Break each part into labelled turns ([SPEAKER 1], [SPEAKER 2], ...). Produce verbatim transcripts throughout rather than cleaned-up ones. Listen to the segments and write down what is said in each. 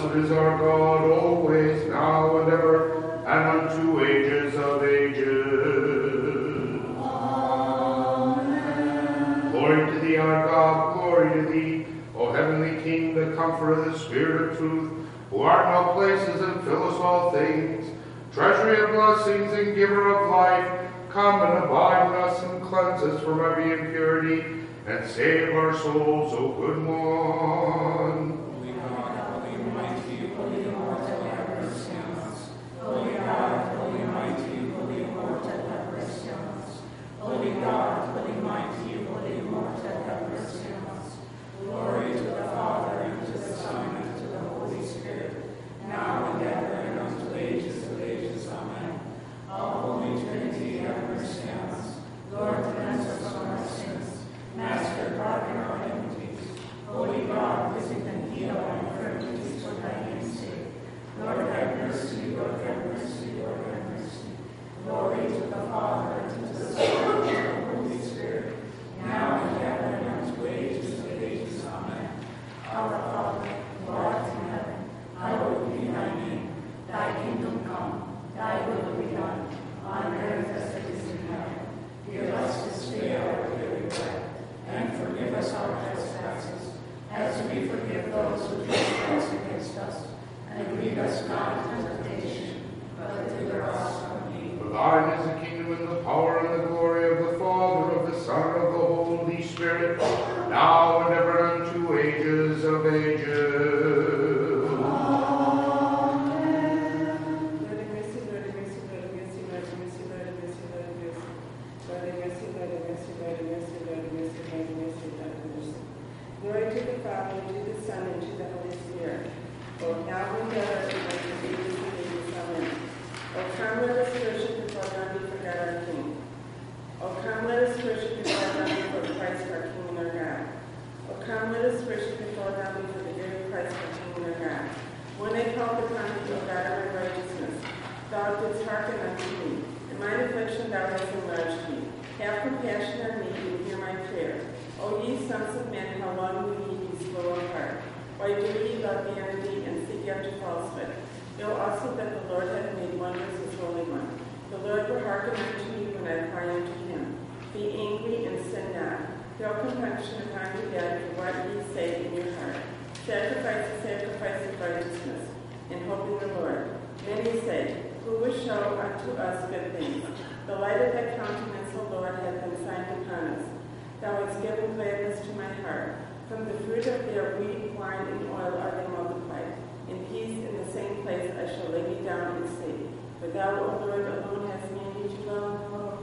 [SPEAKER 1] Blessed is our God, always, now and ever, and unto ages of ages. Amen. Glory to thee, our God, glory to thee, O heavenly King, the comforter of the Spirit of truth, who art in all places and fillest all things, treasury of blessings and giver of life, come and abide in us and cleanse us from every impurity, and save our souls, O good one.
[SPEAKER 2] Holy God, holy mighty, holy immortal, have mercy on us. Holy God, holy mighty, holy immortal, have mercy on us. Holy God, holy mighty, holy immortal, have mercy on us. Glory to the Father, and to the Son, and to the Holy Spirit, now and ever, and unto ages of ages. Amen. All Holy Trinity, have mercy on us. Lord, cleanse us from our sins. Master, pardon our iniquities. Holy God, visit and heal our infirmities for thy name's sake. Lord, have mercy. Lord, have mercy. Lord, have mercy. Glory to the Father, and to the Son, and to the Holy Spirit, now and ever, and unto ages of ages. Amen. Our Father, who art in heaven, hallowed be thy name. Thy kingdom come, thy will be done, on earth as it is in heaven. Give us this day our daily bread, and forgive us our trespasses, as we forgive those who trespass against us. And lead us not into temptation, but deliver us from evil.
[SPEAKER 1] For thine is the kingdom, and the power, and the glory of the Father, of the Son, and of the Holy Spirit, now and ever, unto ages of ages.
[SPEAKER 3] Glory to the Father, and to the Son, and to the Holy Spirit. Both now and ever, and unto ages of ages. Amen. O come, let us worship before God, before God our King. O come, let us worship before God, before Christ our King and our God. O come, let us worship before God, before the very Christ our King and our God. When I called upon thee, O God of my righteousness, thou didst hearken unto me. In mine affliction thou hast enlarged me. Have compassion on me, and hear my prayer. O ye sons of men, how long will ye be slow of heart? Why do ye love vanity and seek after falsehood? Know also that the Lord hath made wonders, his Holy One. The Lord will hearken unto me when I cry unto him. Be angry and sin not. Throw compunction upon your dead for what ye say in your heart. Sacrifice the sacrifice of righteousness, and hope in the Lord. Many say, who will show unto us good things? The light of thy countenance, O Lord, hath been signed upon us. Thou hast given gladness to my heart. From the fruit of their wheat, wine, and oil are they multiplied. In peace in the same place I shall lay me down and sleep. For thou, O Lord, alone hast made me to dwell in the Lord.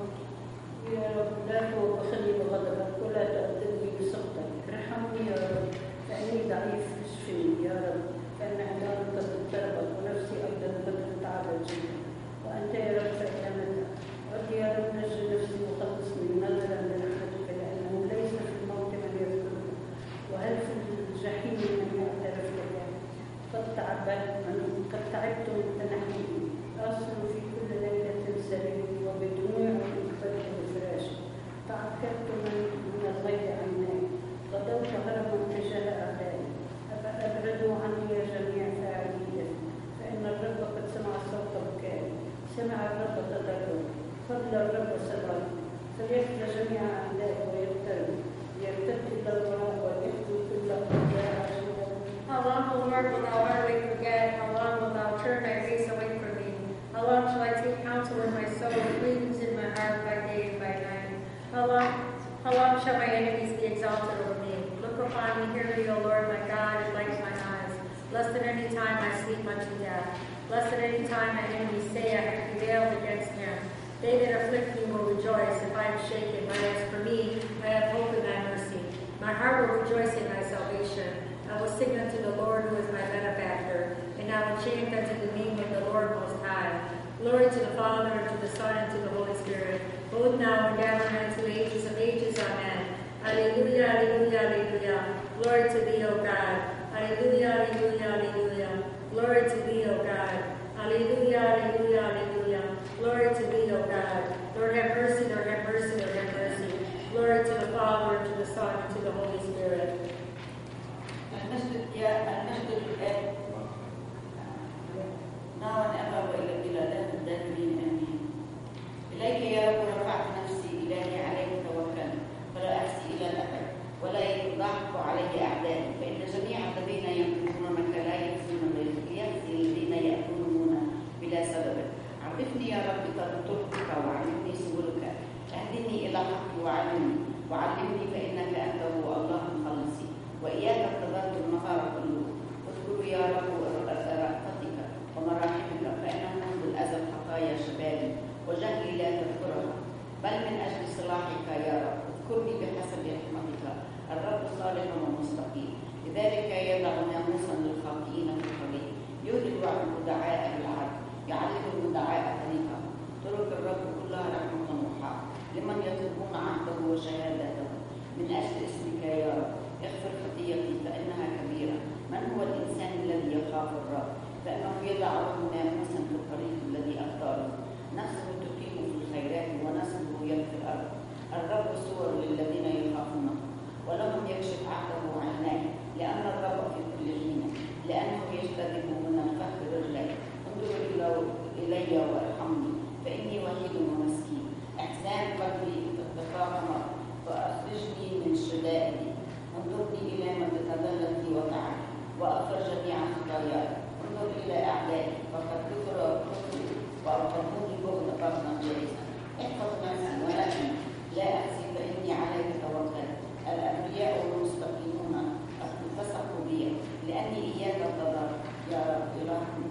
[SPEAKER 4] يا رب لا تؤاخذني بغضبك ولا تؤدبني بسخطك. ارحمني يا رب فإني ضعيف اشفني يا رب فإن عدالتك قد اضطربت ونفسي أيضا قد تعبت جدا. وأنت يا رب فإلى متى؟ رب يا رب نجي نفسي وخلصني نظرا لرحمتك لأنه ليس في الموت من يذكرك وهل في الجحيم من يعترف لك. قد تعبت قد تعبت من تنحيني أصل في كل ليلة سريري وبدموع انكبت بفراشي. تعكرت من من الغيب عيناي غدوت هربا تجاه أعدائي. أبعدوا عني يا جميع فاعلي الإثم فإن الرب قد سمع صوت بكائي. سمع الرب تضرعي قبل الرب صلاتي. فليخفى جميع أعدائي ويقترب يرتد إلى الوراء ويخفي كل أعداء عجوبا.
[SPEAKER 5] How long, O Lord, wilt thou utterly forget? How long wilt thou turn thy face away from me? How long shall I take counsel in my soul, pleadings in my heart by day and by night? How long, how long shall my enemies be exalted over me? Look upon me, hear me, O Lord, my God, and light my eyes. Lest at any time I sleep unto death. Lest at any time my enemies say I have prevailed against him. They that afflict me will rejoice if I am shaken. But as for me, I have hope in thy mercy. My heart will rejoice in thy salvation. I will sing unto the Lord who is my benefactor, and I will chant unto the name of the Lord Most High. Glory to the Father, and to the Son, and to the Holy Spirit, both now and ever, and unto the ages of ages. Amen. Alleluia, alleluia, alleluia. Glory to thee, O God. Alleluia, alleluia, alleluia. Glory to thee, O God. Alleluia, alleluia, alleluia. Glory to thee, O God. Lord have mercy, Lord have mercy, Lord have mercy. Glory to the Father, and to the Son, and to the Holy Spirit.
[SPEAKER 4] المسجد يا المسجد الآن
[SPEAKER 6] إليك يا رب رفعت نفسي، إلهي عليك توكلت، فلا أحسي إلى الأثر ولا يضحك علي أعدائي، فإن جميع الذين ينقذونك لا يخزون يخزي الذين يأكلون بلا سبب. عرفني يا رب طرقك وعلمني سبلك، اهدني إلى الحق وعلمني وعلمني فإنك أنت هو الله مخلصي، وإياك ارتبطت النهار كله. اذكر يا رب رأفتك ومراحمك، فإنه منذ الأزل خطايا شبابي وجهلي لا تذكرها، بل من أجل صلاحك يا رب اذكرني بحسب رحمتك. الرب صالح ومستقيم، لذلك يضع ناموسا للخاطئين في الطريق، يهلك الودعاء بالعدل، يعلم الودعاء طريقه. طرق الرب كلها رحمة وحق لمن يطلبون عهده وشهادته. من أجل اسمك يا رب اغفر خطيئتي فإنها كبيرة. من هو الإنسان الذي يخاف الرب؟ فإنه يضع له ناموسا في الطريق الذي أختاره. نفسه تقيم في الخيرات ونسله يلفي الأرض. الرب سور للذين يخافونه، ولهم يكشف عهده عيناه، لأن الرب في كل حين، لأنه يجتذب من الفخ رجلي. انظر إلي وارحمني، فإني وحيد ومسكين. احزان قلبي تتفاقم فأخرجني من شدائدي. انظرني إلى من تتذلل في وقعي، وأغفر جميع خطاياي. انظر إلى أعدائي فقد كثر كفري وأرهبوني بغضا جائزا. احفظ نفسي ولكن لا أحزن، فإني عليك توكلت. الأنبياء والمستقيمون التصقوا بي، لأني إياك انتظرت يا رب إلهنا.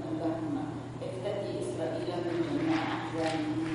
[SPEAKER 6] افتدي إسرائيل من جميع أحزانهم.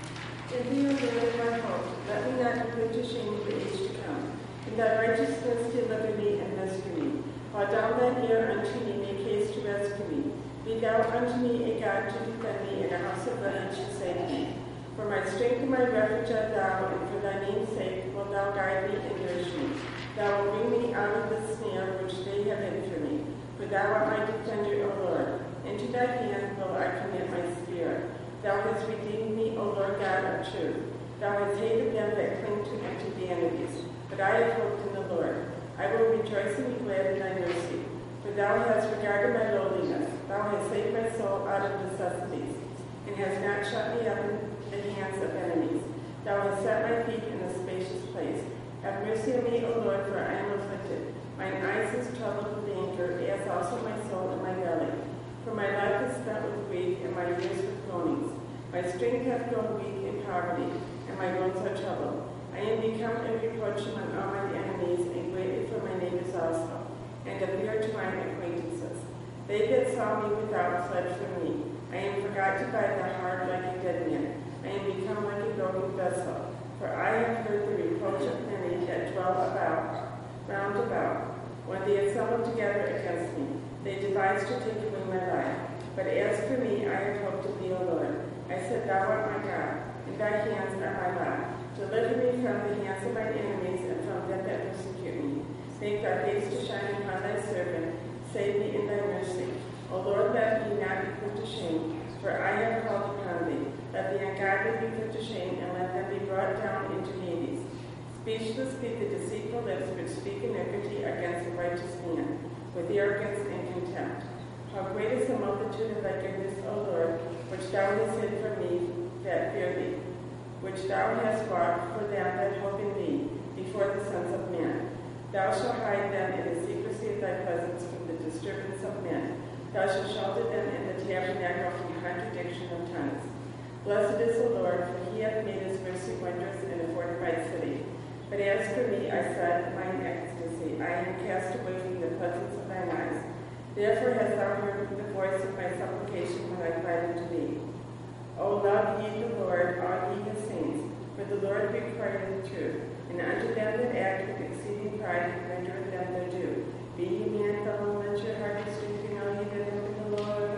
[SPEAKER 3] In thee, O Lord, my hope, let me not be put to shame in the age to come. In thy righteousness deliver me and rescue me. While thou thine ear unto me, make haste to rescue me. Be thou unto me a God to defend me, and a house of refuge to save me. For my strength and my refuge art thou, and for thy name's sake wilt thou guide me and nourish me. Thou wilt bring me out of the snare which they have hid for me. For thou art my defender, O Lord. Into thy hand will I commit my spirit. Thou hast redeemed me, O Lord God of truth. Thou hast hated them that cling to empty vanities. But I have hoped in the Lord. I will rejoice and be glad in thy mercy. For thou hast regarded my lowliness. Thou hast saved my soul out of necessities, and hast not shut me up in the hands of enemies. Thou hast set my feet in a spacious place. Have mercy on me, O Lord, for I am afflicted. Mine eyes is troubled with anger, as also my soul in my belly. For my life is spent with grief, and my years with groanings. My strength hath grown weak in poverty, and my bones are troubled. I am become a reproach among all my enemies, and greatly for my neighbors also, and a fear to mine acquaintances. They that saw me without fled from me. I am forgotten by the heart like a dead man. I am become like a broken vessel. For I have heard the reproach of many that dwell about, round about, when they assembled together against me. They devised to take away my life. But as for me, I have hoped in thee, O Lord. I said, Thou art my God, in thy hands are my lot. Deliver me from the hands of my enemies and from them that persecute me. Make thy face to shine upon thy servant. Save me in thy mercy. O Lord, let me not be put to shame, for I have called upon thee. Let the ungodly be put to shame, and let them be brought down into Hades. Speechless be the deceitful lips which speak iniquity against the righteous man, with arrogance and contempt. How great is the multitude of thy goodness, O Lord, which thou hast hid for me that fear thee, which thou hast wrought for them that hope in thee before the sons of men. Thou shalt hide them in the secrecy of thy presence from the disturbance of men. Thou shalt shelter them in the tabernacle from contradiction of tongues. Blessed is the Lord, for he hath made his mercy wondrous in a fortified city. But as for me, I said in mine ecstasy, I am cast away from the presence of thine eyes. Therefore hast thou heard the voice of my supplication when I cried unto thee. O love ye the Lord, all ye his saints, for the Lord requireth truth, and unto them that act with exceeding pride rendereth them their due. Be ye men fellow, let your heart be strength in all ye that hope in the Lord.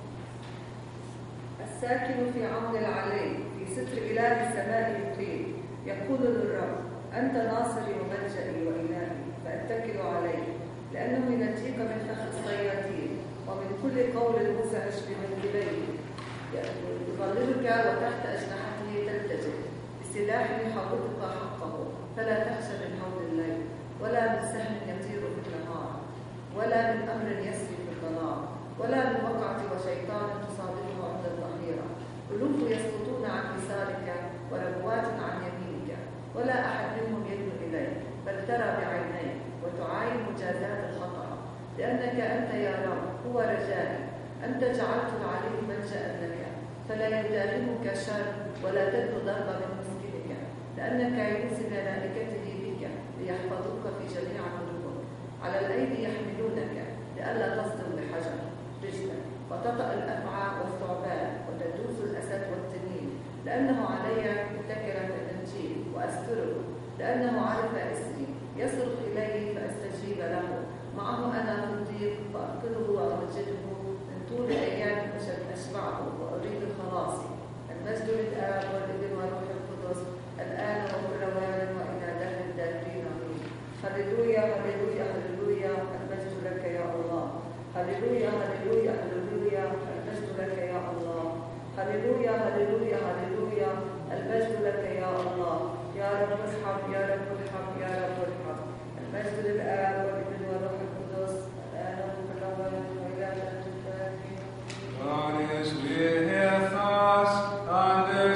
[SPEAKER 2] الساكن في عون العلي في ستر إله السماء يقيم. يقول للرب أنت ناصري وملجئي وإلهي فأتكل عليك، لأنه ينجيك من فخ الصيادين ومن كل قول المزعج بمنكبيه. يظللك وتحت أجنحته تلتجئ، بسلاح يحوطك حقه، فلا تخشى من هول الليل ولا من سهم يطير في النهار ولا من أمر يسري في الظلام ولا من وقعة وشيطان تصادفه عند الظهيرة. ألوف يسقطون عن يسارك
[SPEAKER 7] لأنك أنت يا رب هو رجائي، أنت جعلت العلي ملجأ لك، فلا يداهمك شر ولا تد ضربة من مسكنك، لأنك يرسل ملائكته بك ليحفظوك في جميع طرقك، على الأيدي يحملونك لئلا تصدم بحجر رجلك، وتطأ الأفعى والثعبان وتدوس الأسد والتنين، لأنه علي متكرا في الإنجيل وأستره، لأنه عرف اسمي، يصرخ إلي فأستجيب له، معه أنا في الضيق فأنقذه وأمجده، من طول أيام أشبعه وأريد خلاصي. المجد للآب والابن والروح القدس الآن وكل وان وإلى دهر الداهرين آمين. هللويا هللويا هللويا، المجد لك يا الله. هللويا هللويا هللويا، المجد لك يا الله. هللويا هللويا هللويا، المجد لك يا الله. يا رب ارحم يا رب ارحم يا رب ارحم. المجد للآب والابن والروح القدس الآن وكل وان وإلى دهر الداهرين.
[SPEAKER 2] God is with us, and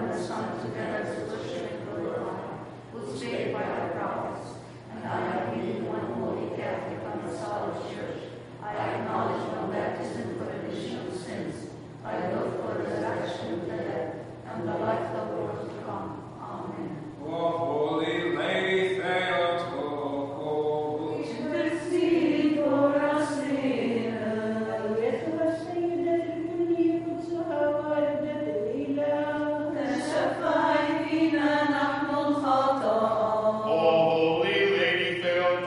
[SPEAKER 2] and the Son together to worship and glorify, who spake by the prophets. And I believe one holy Catholic apostolic church. I acknowledge one baptism for remission of sins. I look for the resurrection of the dead and the life of the world to come. Amen.
[SPEAKER 8] O Holy Lady Theotokos,
[SPEAKER 2] intercede for us sinners.
[SPEAKER 4] أيتها السيدة الكلية قدسها والدة الإله
[SPEAKER 2] تشفعي فينا نحن الخطاة.
[SPEAKER 1] O Holy Lady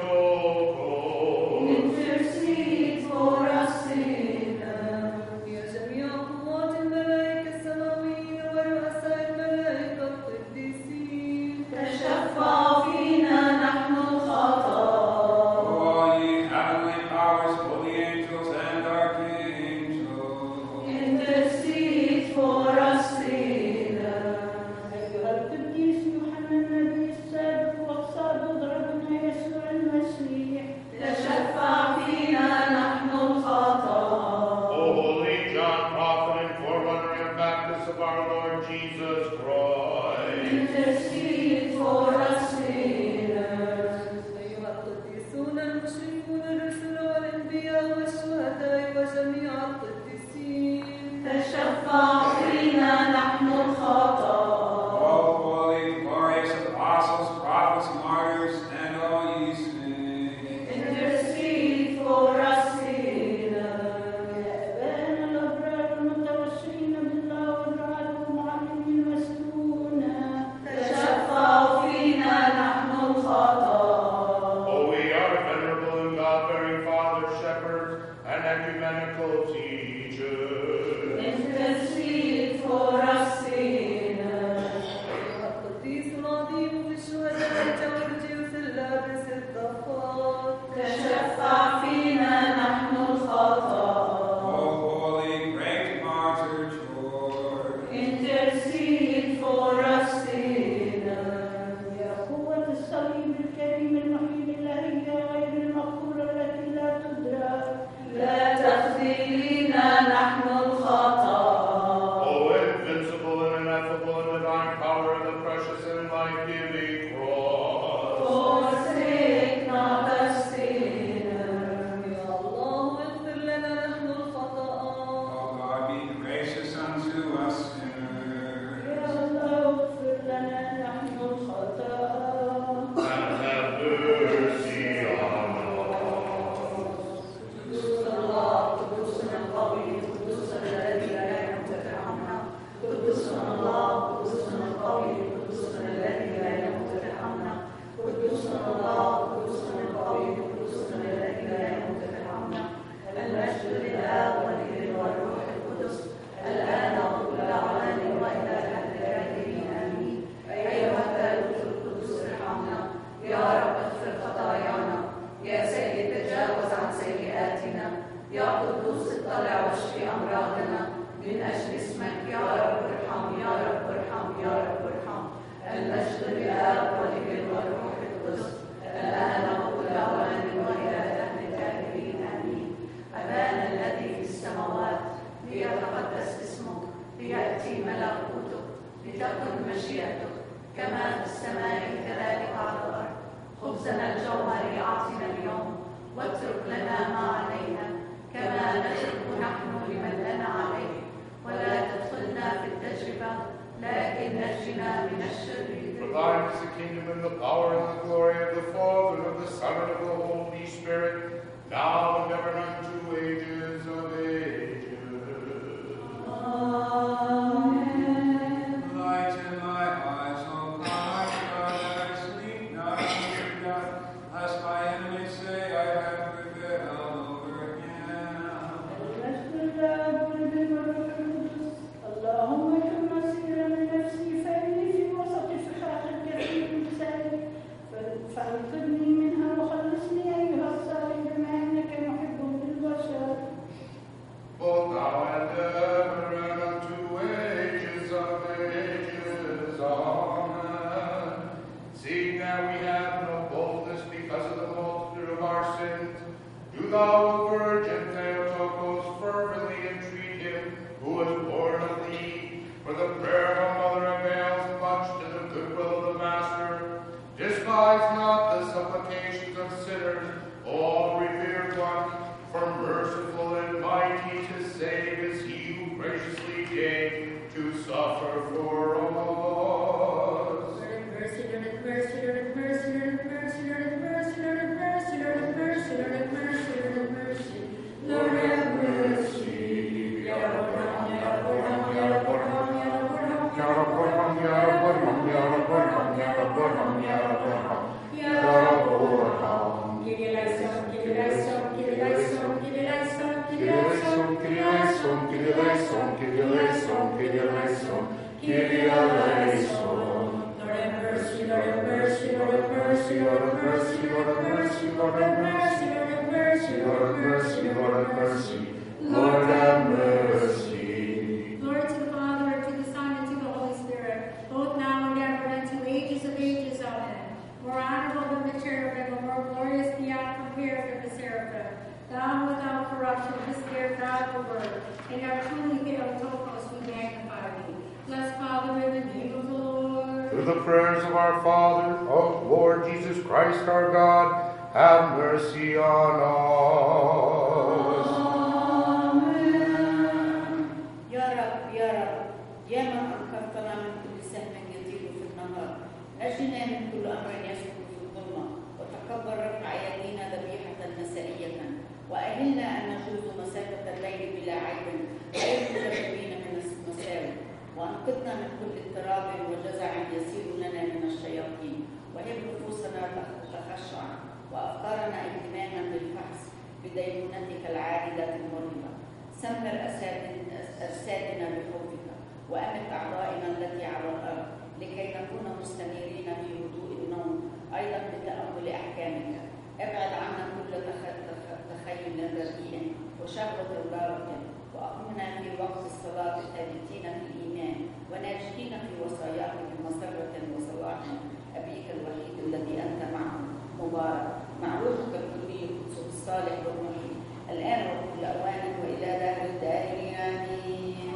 [SPEAKER 1] Theotokos,
[SPEAKER 2] intercede for us sinners.
[SPEAKER 7] يا جميع قوات الملائكة السماوية ورؤساء الملائكة القديسين
[SPEAKER 2] تشفع فينا نحن الخطاة.
[SPEAKER 8] all ye heavenly powers, holy angels, and archangels,
[SPEAKER 2] intercede for us sinners.
[SPEAKER 4] أيها القديس يوحنا النبي السابق وصادق ربنا يسوع المسيح
[SPEAKER 2] تشفع فينا نحن الخطاة.
[SPEAKER 1] O Holy John, prophet and forerunner and Baptist of our Lord Jesus Christ,
[SPEAKER 2] intercede for us sinners.
[SPEAKER 7] أيها القديسون المشركون الرسل والأنبياء والشهداء وجميع القديسين
[SPEAKER 2] تشفع فينا نحن الخطاة.
[SPEAKER 8] all holy, glorious apostles, prophets, martyrs, and all ye saints.
[SPEAKER 2] intercede for us sinners.
[SPEAKER 4] يا أبانا الأبرار المتوسلين بالله والرعاة والمعلمين المسكونة
[SPEAKER 2] تشفع فينا نحن الخطاة.
[SPEAKER 1] O we are venerable and God-bearing fathers, shepherds, and ecumenical teachers,
[SPEAKER 2] intercede for us sinners.
[SPEAKER 7] أيها القديس العظيم بالشهداء جورجيوس اللابس الضفات
[SPEAKER 2] تشفع فينا نحن الخطاة.
[SPEAKER 8] O holy, great martyr George,
[SPEAKER 2] intercede for us sinners.
[SPEAKER 4] يا قوة الصليب الكريم المحيي الإلهية غير المقهورة التي لا تدرك
[SPEAKER 2] لا تخذلينا نحن الخطاة.
[SPEAKER 1] O invincible and ineffable and divine power of the precious and life-giving cross,
[SPEAKER 2] forsake not us sinners.
[SPEAKER 7] يا الله اغفر لنا نحن الخطاء
[SPEAKER 8] O God, be gracious unto us sinners.
[SPEAKER 4] يا الله اغفر لنا نحن الخطايا
[SPEAKER 1] and have mercy on us.
[SPEAKER 2] قدوس الله قدوس القوي قدوس الذي لا يموت ارحمنا. قدوس الله قدوس القوي قدوس الذي لا يموت ارحمنا. قدوس الله قدوس القوي قدوس الذي لا يموت ارحمنا. المجد للآب والابن والروح القدس الآن وكل أوان وإلى الأبد الآخرين آمين. أيها الثالوث القدوس ارحمنا. يا رب اغفر خطايانا. يا سيد تجاوز عن سيئاتنا. يا قدوس اطلع واشفي أمراضنا. من أجل اسمك يا رب ارحم يا رب ارحم يا رب ارحم. المجد للآب والابن والروح القدس الآن وكل أوان وإلى الأبد الآخرين آمين. أبانا الذي في السماوات ليتقدس اسمك. ليأتي ملكوتك. لتكن مشيئتك كما في السماء كذلك على الأرض. خبزنا الجوهري أعطنا اليوم. واترك لنا ما علينا كما نترك نحن لمن لنا عليه. ولا تدخلنا في التجربة لكن نجنا من الشر.
[SPEAKER 1] For thine is the kingdom and the power and the glory of the Father and of the Son and of the Holy Spirit, now and ever and unto ages of ages.
[SPEAKER 2] Amen.
[SPEAKER 8] Lighten my eyes, O God, that I sleep not under death, lest my enemies say I have prevailed over him.
[SPEAKER 4] المجد لله والابن والروح القدس اللهم كن مسيرا لنفسي فإني في وسط فخاخ الكثير بسالك فانقذني منها وخلصني أيها الصالح بما إنك محب بالبشر.
[SPEAKER 1] Both now and ever and unto ages of ages. Amen. Seeing that we have no boldness because of the multitude of our sins, do thou, O Virgin Theotokos, fervently entreat him who was born of thee, for the prayer of our mother and everyone, for merciful and mighty to save is he who graciously came to suffer for us.
[SPEAKER 5] Lord have mercy, Lord have mercy, Lord have mercy, Lord have mercy, Lord have mercy, Lord have mercy, Lord have mercy, Lord have mercy, Lord have mercy, Lord have mercy. Ya Abraham, Ya Abraham, Ya Abraham, Ya Abraham,
[SPEAKER 1] Ya Abraham, Ya Abraham, Ya Abraham, Ya Abraham, Ya Abraham, Ya Abraham.
[SPEAKER 5] Kyrie eleison, Kyrie eleison, Kyrie eleison, Kyrie eleison, Kyrie
[SPEAKER 1] Kyrie
[SPEAKER 5] eleison,
[SPEAKER 1] eleison, Kyrie eleison, Kyrie eleison, Kyrie eleison, Kyrie eleison.
[SPEAKER 5] Lord have mercy, Lord have mercy, Lord have mercy, Lord have mercy, Lord have mercy, Lord have mercy, Lord have mercy,
[SPEAKER 1] Lord have mercy, Lord have mercy, Lord have mercy.
[SPEAKER 5] Glory to the Father, and to the Son, and to the Holy Spirit, both now and ever, and to ages of ages. Amen. More honorable than the cherubim, more glorious beyond compare than the seraphim. Thou without corruption, this dear God the Word, and our truly Theotokos, we magnify thee. Bless Father in the name of the Lord.
[SPEAKER 1] Through the prayers of our Father, O Lord Jesus Christ our God, have mercy on us.
[SPEAKER 6] آمين. يا رب يا رب يا من أنقذتنا من كل سهم يطير في النهار، نجنا من كل أمر يسلك في الظلمة، وتكبر رفع يدينا ذبيحة مسائية، وأهلنا أن نجوز مسافة الليل بلا عيب غير مجربين من المساوي، وأنقذنا من كل اضطراب وجزع يسير لنا من الشياطين، وهب نفوسنا تخشع وأفكارنا اهتماما بالفحص بدينونتك العادلة المرهبة. سمر أجسادنا بحبك، وأمت أعضائنا التي على الأرض لكي نكون مستنيرين في هدوء النوم، أيضا بتأمل أحكامك. ابعد عنا كل تخيل رديء وشهوة باطل، وأقمنا في وقت الصلاة ثابتين في الإيمان وناجحين في وصاياك بمسرة وصلاح أبيك الوحيد الذي أنت معه مبارك مع روحك الكلي القدس الصالح والمحيي الآن وكل أوان وإلى دهر الدائرين آمين.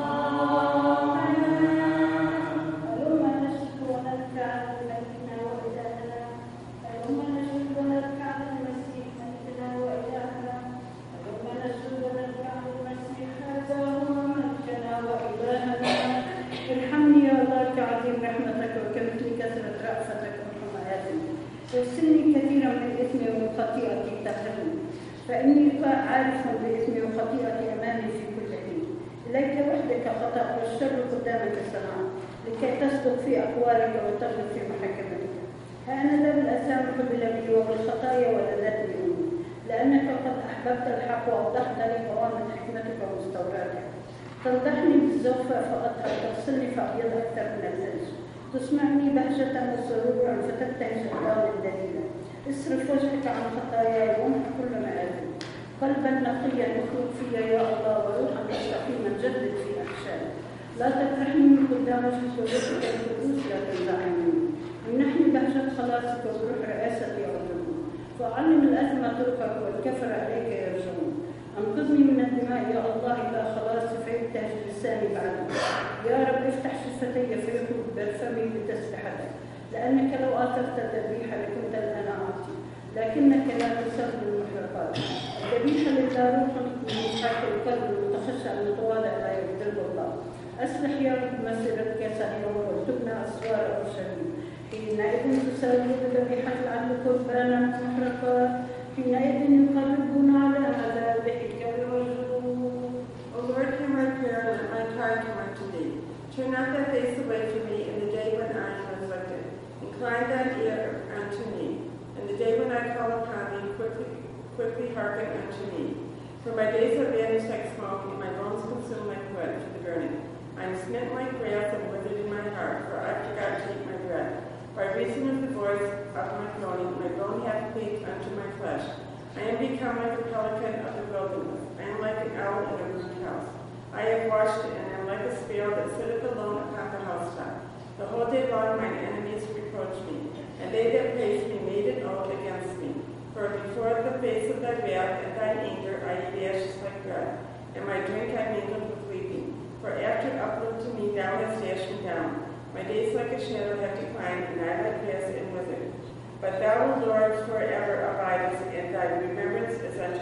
[SPEAKER 4] هلما نشكر ونركع لملكنا وإلهنا، هلما نشكر ونركع للمسيح ملكنا وإلهنا، هلما نشكر ونركع للمسيح هذا هو ملكنا وإلهنا. ارحمني يا الله كعظيم رحمتك وكمثل كثرة رأفتك وحمايتك، واغسلني كثيرا من إثمي ومن خطيئتي طهرني، فإني عارف بإثمي وخطيئتي أمامي في كل حين. إليك وحدك خطأت والشر قدامك صنعت، لكي تصدق في أقوالك وتغلب في محاكمتك. ها أنا ذا بالأثام قبل بي وبالخطايا ولدتني أمي، لأنك قد أحببت الحق وأوضحت لي قوامة حكمتك ومستوراتك. تنضحني بالزوفة فأطهر، تغسلني فأبيض أكثر من الثلج، تسمعني بهجة وسرورا فتبتهج الدار الدليلة. اصرف وجهك عن خطاياي وامحو كل مآثمي. قلبا نقيا اخلق في يا الله، وروحا مستقيما جدد في احشائي. لا تطرحني من قدام وجهك وروحك القدوس لا تنزعني. امنحني بهجة خلاصك وبروح رئاستي يعظمني، فأعلم الأثم طرقك والكفر عليك يرجون. انقذني من الدماء يا الله إلى خلاصي فيبتهج لساني بعدك. يا رب افتح شفتي فيخرج برفمي بتسبحتك، لأنك لو آثرت الذبيحة لكنت الآن أعطي، لكنك لا تسر المحرقات. الذبيحة لله روح من إسحاق القلب المتخشع المتواضع لا يبدل الله. أصلح يا رب مسيرتك سريعا وارتبنا أسوار أورشليم. حينئذ تساوي بذبيحة العدل قربانا محرقات، حينئذ يقربون على مذابحك الوجوه.
[SPEAKER 3] O Lord, hear my prayer, and let my cry come unto thee. Turn not thy face away from me in the day when I am afflicted. Incline thine ear unto me. In the day when I call upon thee, quickly, quickly hearken unto me. For my days have vanished like smoke, and my bones consumed like wood for the burning. I am smitten like grass and withered in my heart, for I forgot to eat my bread. By reason of the voice of my groaning, my bone hath cleaved unto my flesh. I am become like a pelican of the wilderness. I am like an owl in a ruined house. I have watched and am like a sparrow that sitteth alone upon the housetop. The whole day long mine enemies reproach me, and they that praise me made an oath against me. For before the face of thy wrath and thine anger I eat ashes like bread, and my drink I mingled with weeping. For after uplift to me thou hast dashed me down. My days like a shadow have declined, and I like grass and withered. But thou, O Lord, forever abidest, and thy remembrance is on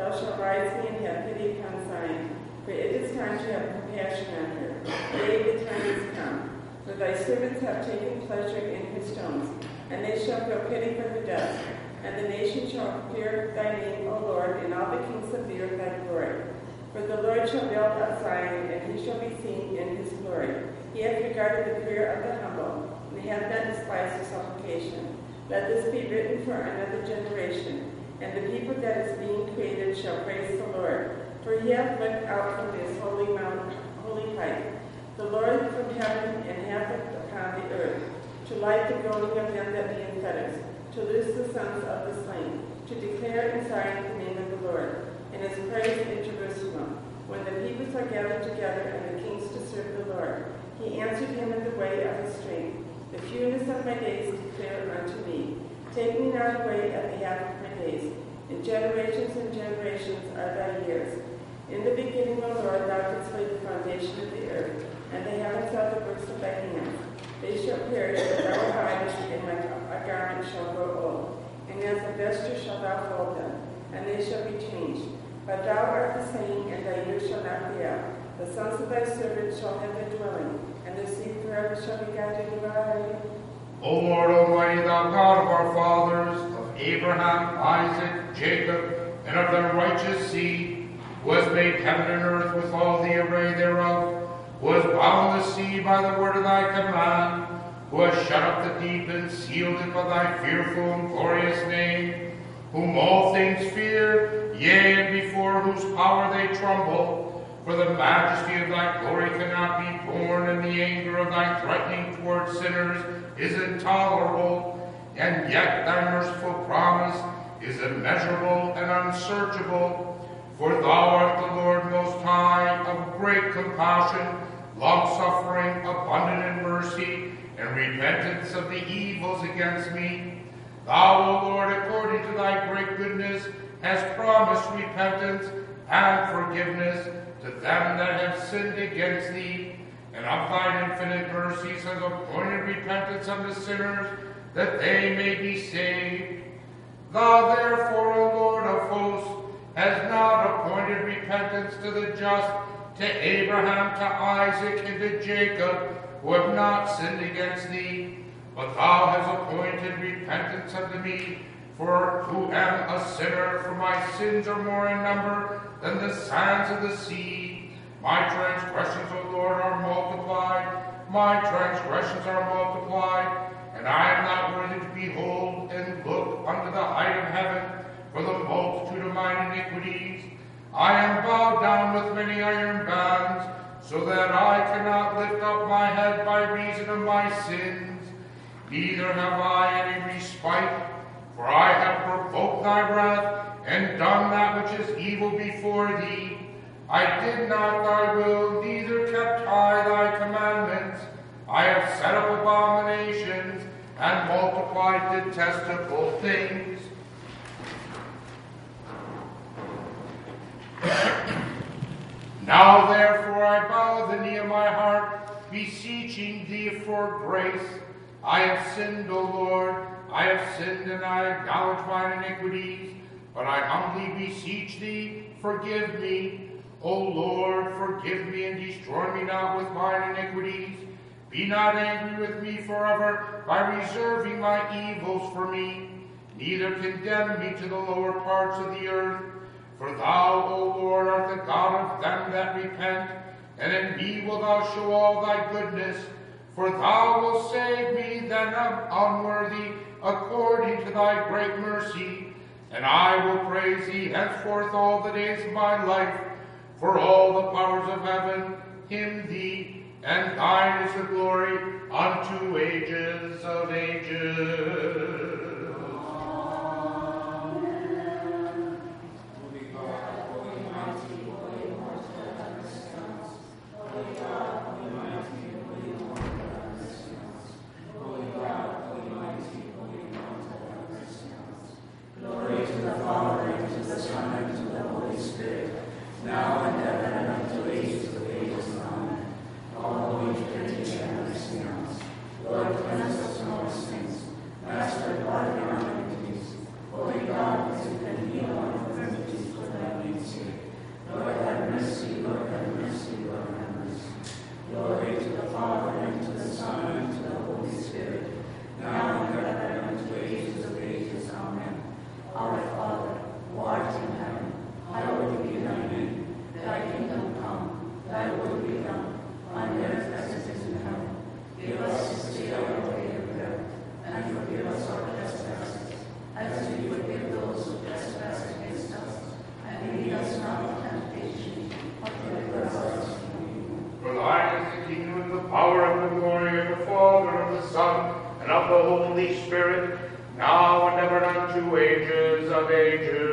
[SPEAKER 3] thou shalt rise me and have pity upon Zion. For it is time to have compassion on her. Yea, the time is come. For thy servants have taken pleasure in her stones, and they shall feel pity for her dust. And the nations shall fear thy name, O Lord, and all the kings of the earth thy glory. For the Lord shall build up Zion, and he shall be seen in his glory. He hath regarded the prayer of the humble, and he hath not despised their supplication. Let this be written for another generation, and the people that is being created shall praise the Lord. For he hath looked out from his holy mount, holy height, the Lord from heaven, and hath looked upon the earth, to light the going of them that be in fetters, to loose the sons of the slain, to declare in Zion the name of the Lord, and his praise in Jerusalem, when the peoples are gathered together and the kings to serve the Lord. He answered him in the way of his strength. The fewness of my days declare unto me. Take me not away at the half of my days. In generations and generations are thy years. In the beginning, O Lord, thou didst lay the foundation of the earth, and the heavens are the works of thy hands. They shall perish, but thou abidest, and like a garment shall grow old. And as a vesture shall thou fold them, and they shall be changed. But thou art the same, and thy years shall not be out. The sons of thy servants shall have their dwelling, and their seed forever shall be gathered in thy.
[SPEAKER 1] O Lord Almighty, thou God of our fathers, of Abraham, Isaac, Jacob, and of their righteous seed, who has made heaven and earth with all the array thereof, who has bound the sea by the word of thy command, who has shut up the deep and sealed it by thy fearful and glorious name, whom all things fear, yea, and before whose power they tremble. For the majesty of thy glory cannot be borne, and the anger of thy threatening towards sinners is intolerable. And yet thy merciful promise is immeasurable and unsearchable. For thou art the Lord most high, of great compassion, long-suffering, abundant in mercy, and repentance of the evils against me. Thou, O Lord, according to thy great goodness, hast promised repentance and forgiveness to them that have sinned against thee, and of thine infinite mercies has appointed repentance unto sinners, that they may be saved. Thou therefore, O Lord of hosts, hast not appointed repentance to the just, to Abraham, to Isaac, and to Jacob, who have not sinned against thee, but thou hast appointed repentance unto me, for who am a sinner, for my sins are more in number than the sands of the sea. My transgressions, O Lord, are multiplied, my transgressions are multiplied, and I am not worthy to behold and look unto the height of heaven, for the multitude of mine iniquities. I am bowed down with many iron bands, so that I cannot lift up my head by reason of my sins. Neither have I any respite, for I have provoked thy wrath, and done that which is evil before thee. I did not thy will, neither kept I thy commandments. I have set up abominations, and multiplied detestable things. Now therefore I bow the knee of my heart, beseeching thee for grace. I have sinned, O Lord, I have sinned, and I acknowledge mine iniquities, but I humbly beseech thee, forgive me. O Lord, forgive me, and destroy me not with mine iniquities. Be not angry with me forever by reserving my evils for me. Neither condemn me to the lower parts of the earth. For thou, O Lord, art the God of them that repent, and in me wilt thou show all thy goodness. For thou wilt save me, then am unworthy, according to thy great mercy. And I will praise thee henceforth all the days of my life. For all the powers of heaven hymn thee, and thine is the glory unto ages of ages.
[SPEAKER 2] Lord, cleanse us from all sins. Master,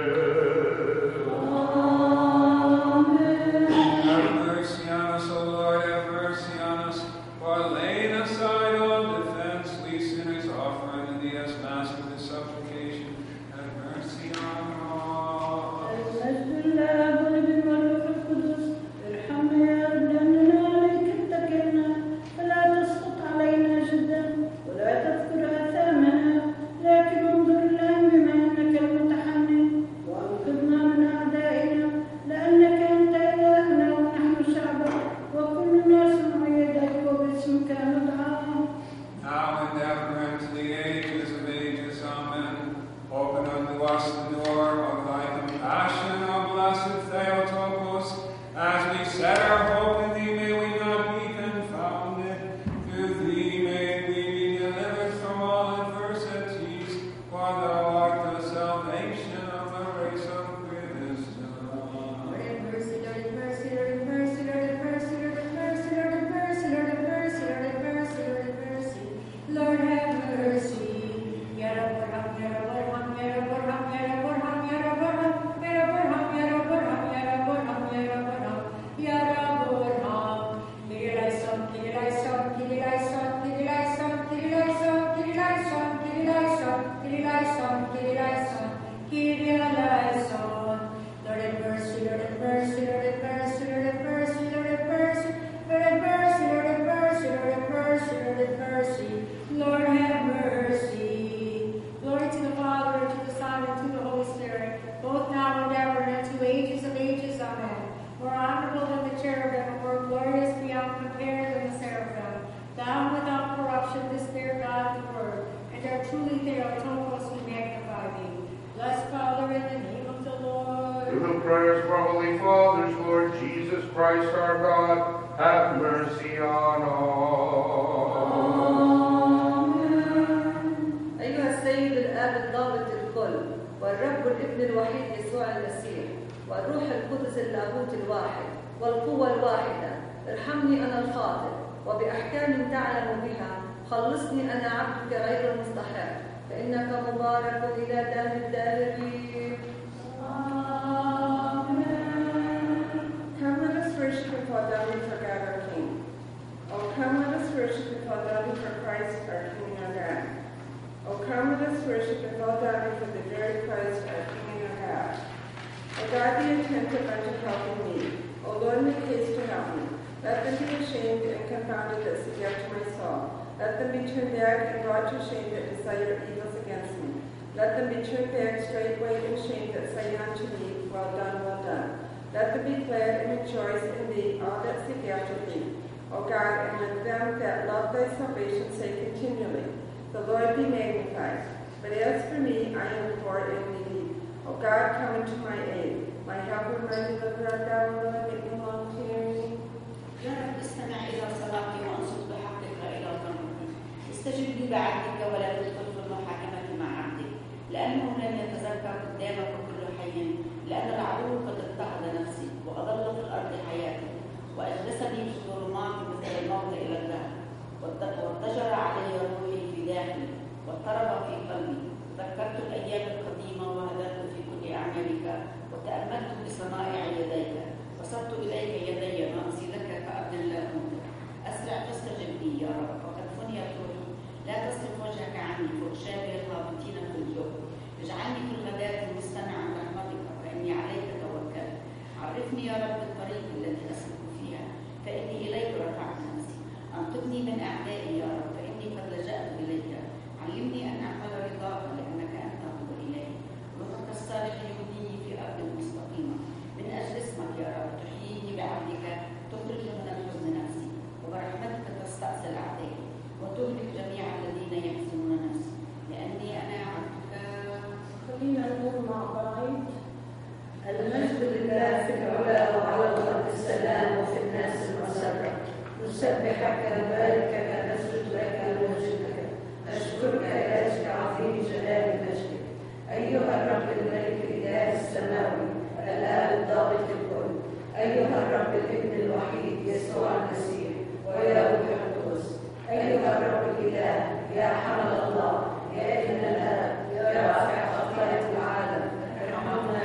[SPEAKER 7] حمل الله يا ابن الآب يا رافع خطايا العالم ارحمنا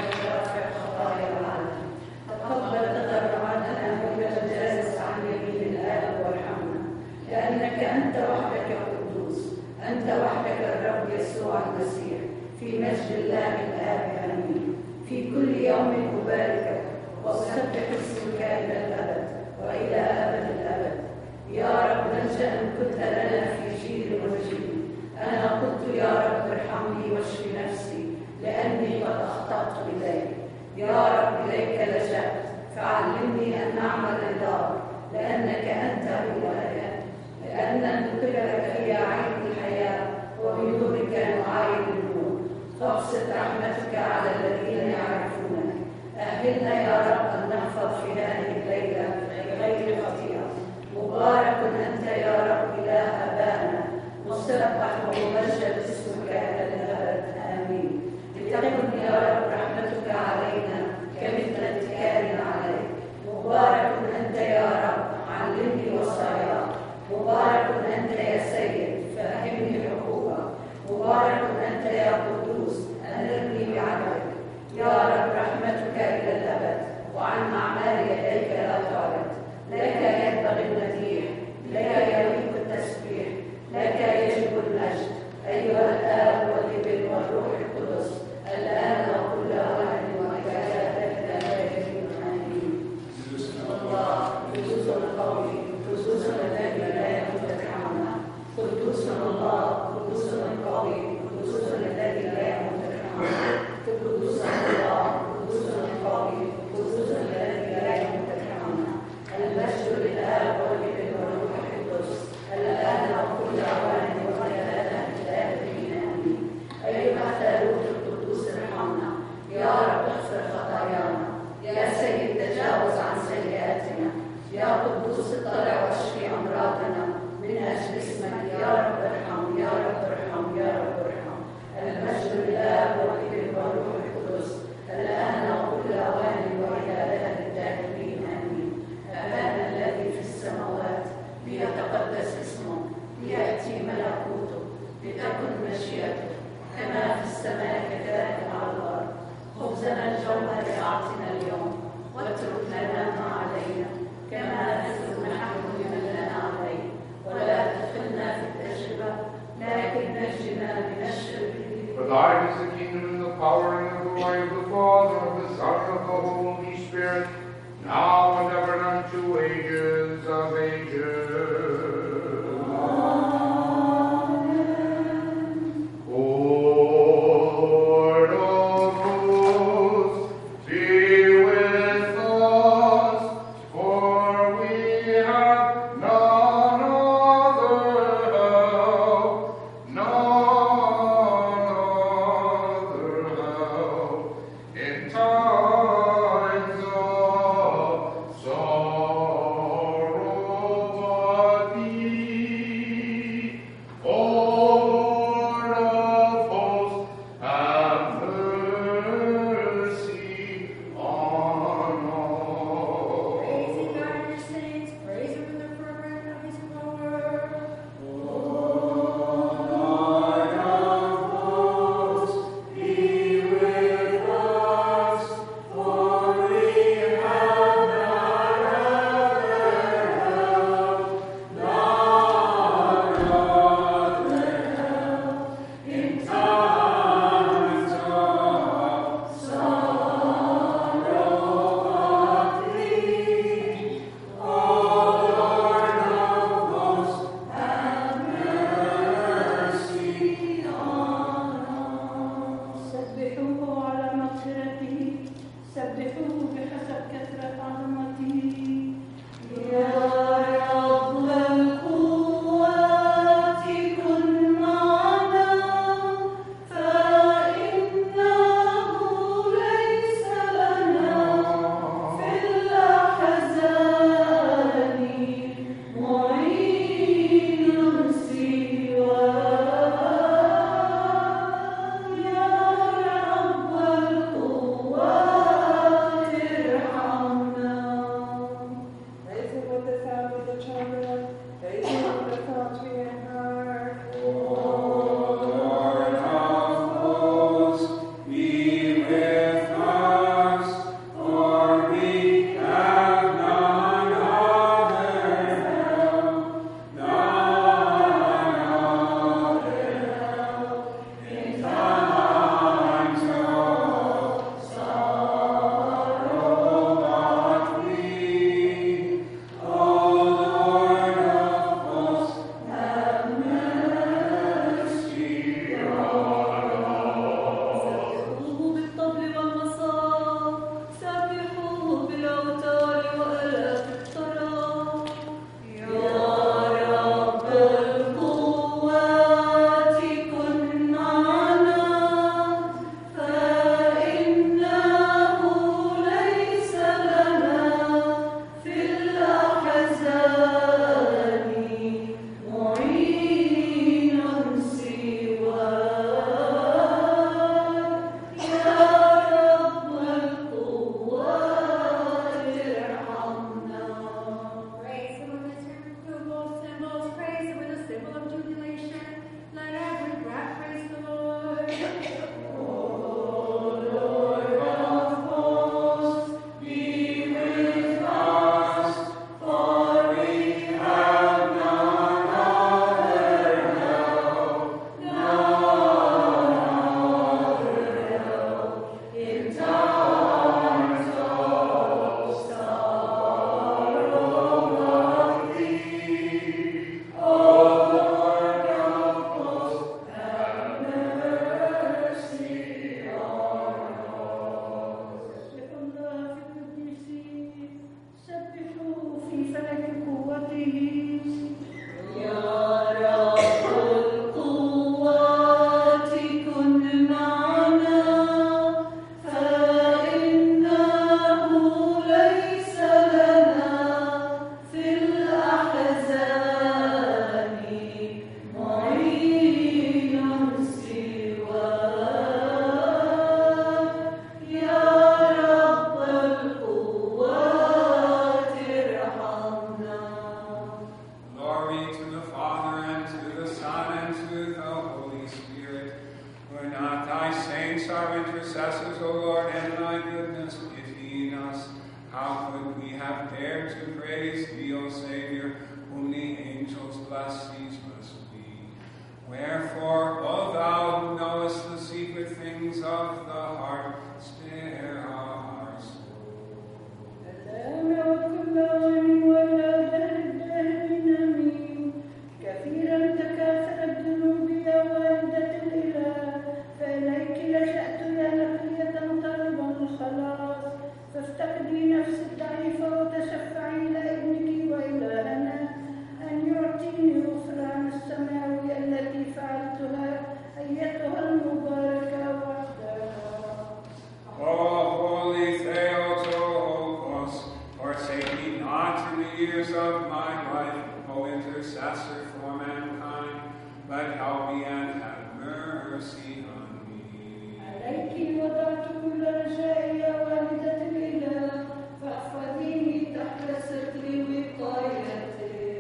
[SPEAKER 4] في مجد الله الآب آمين. في كل يوم أباركك وأسبح اسمك إلى الأبد وإلى أبد الأبد. يا رب ملجأ كنت لنا في جيل وجيل. أنا قلت يا رب ارحمني واشف نفسي لأني قد أخطأت إليك. يا رب إليك لجأت فعلمني أن أعمل رضاك لأنك أنت إلهي. لأن نذكرك هي عين الحياة وبنورك نعاين النور. فابسط رحمتك على الذين يعرفونك. أهلنا يا رب أن نحفظ في هذه الليلة بغير خطيئة. مبارك أنت يا رب إله آبائنا، مسبح وممجد اسمك إلى الأبد آمين. لتكن يا رب رحمتك علينا كمثل اتكالنا عليك. مبارك أنت يا رب علمني وصاياك. مبارك أنت يا سيد فهمني حقوقك. مبارك أنت يا قدوس أنرني بعدلك. يا رب رحمتك إلى الأبد وعن أعمال يديك لا تعرض. لك ينبغي المديح، لك يليق التسبيح، لك يجب المجد أيها الآب والابن والروح القدس الآن وكل أوان وإلى أبد آمين. الله قدوس القوي قدوس الذي لا يموت رحمنا. قدوس الله قدوس القوي قدوس الذي لا يموت رحمنا. قدوس الله قدوس القوي قدوس الذي لا يموت رحمنا. المجد للآب والابن والروح القدس الآن وكل أوان وإلى أبد آمين. أيها الثالوث القدوس ارحمنا. يا رب اغفر خطايانا. يا سيد تجاوز عن سيئاتنا. يا قدوس اطلع واشفي أمراضنا من أجل اسمك. يا رب ارحم يا رب ارحم يا رب ارحم. المجد للآب والابن والروح القدس الآن وكل أوان وإلى أبد الدائمين آمين. أبانا الذي في السماوات ليتقدس اسمه ليأتي ملكوته لتكن مشيئته كما في السماء كذلك على الأرض. خبزنا الجوهر أعطنا اليوم واترك لنا ما علينا كما نترك نحن لمن لنا عليه. ولا تدخلنا في التجربة لكن نجنا من الشر.
[SPEAKER 1] For thine is the kingdom and the power and the glory of the Father, of the Son, and of the Holy Spirit, now and ever and unto ages of ages. Lord of hosts, be with us, for we have none other help, none other help in times of sorrow but
[SPEAKER 8] dare to praise thee, O Savior, whom the angels bless these must be. Wherefore, O thou who knowest the secret things of the heart, spare our soul.
[SPEAKER 4] الآن وكل آن ولا دهر آمين. كثيرا تكاثرت ذنوبي يا والدة الإله، فإليك لجأت يا نقية طالبا الخلاص. فافتقدي نفسي الضعيفة وتشفعي إلى ابنك وإلهنا أن يعطيني غفران السماوي التي فعلتها أيتها المباركة وحدها.
[SPEAKER 8] O holy Theotokos, forsake me not in the years of my life, O intercessor for mankind, but help me and have mercy on me.
[SPEAKER 4] عليك وضعت كل رجائي يا والدة الإله، فاحفظيني تحت ستر وقايتك.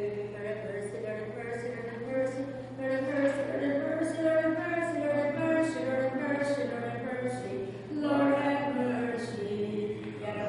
[SPEAKER 4] Lord have mercy.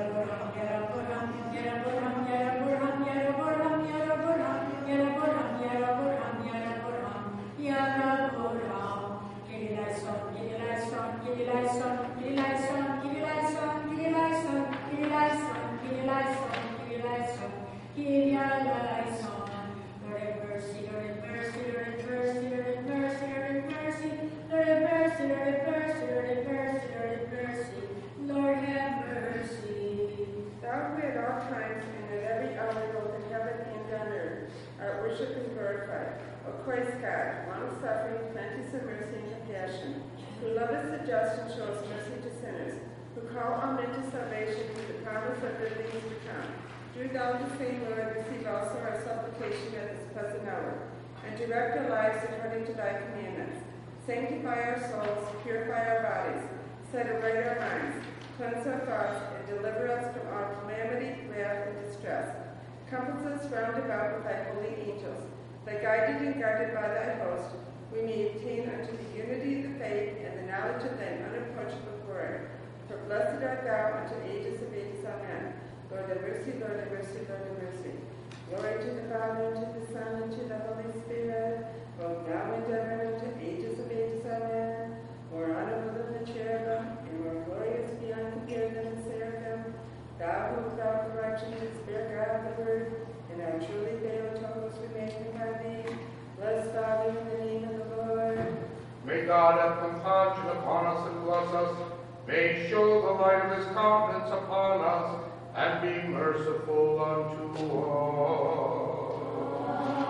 [SPEAKER 4] Lord have mercy.
[SPEAKER 3] Thou who at all times and at every hour, both in heaven and on earth, art worshipped and glorified. O Christ God, long-suffering, plenteous in mercy and compassion, who lovest the just and showest mercy to sinners, who call all men to salvation through the promise of good things to come. Do thou, the same Lord, receive also our supplication at this present hour, and direct our lives according to thy commandments. Sanctify our souls, purify our bodies, set aright our minds, cleanse our thoughts, and deliver us from all calamity, wrath, and distress. Compass us round about with thy holy angels, that guided and guarded by thy host, we may attain unto the unity of the faith and the knowledge of thy unapproachable glory. For blessed art thou unto ages of ages. Amen. Lord have mercy, Lord have mercy, Lord have mercy. Glory to the Father, and to the Son, and to the Holy Spirit, both now and ever, and to ages of ages. Amen. More honorable than the cherubim, and more glorious beyond compare than the seraphim, thou who without correction didst bear God the Word, and our truly Theotokos we magnify thee. Bless Father in the name of the Lord.
[SPEAKER 1] May God have compassion upon us and bless us. May he show the light of his countenance upon us, and be merciful unto all.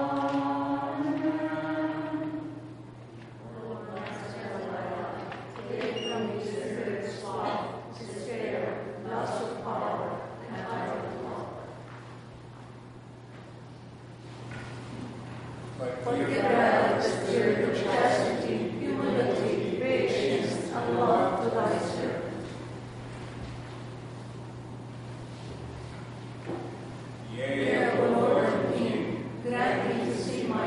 [SPEAKER 4] Amen.
[SPEAKER 2] Take from me Spirit's life, despair, loss of power, and idle love.
[SPEAKER 8] But
[SPEAKER 2] Forgive us the spirit of chastity, humility, patience, and love to thy servant.
[SPEAKER 8] Yea,
[SPEAKER 2] Yea, O Lord and King, grant me to see my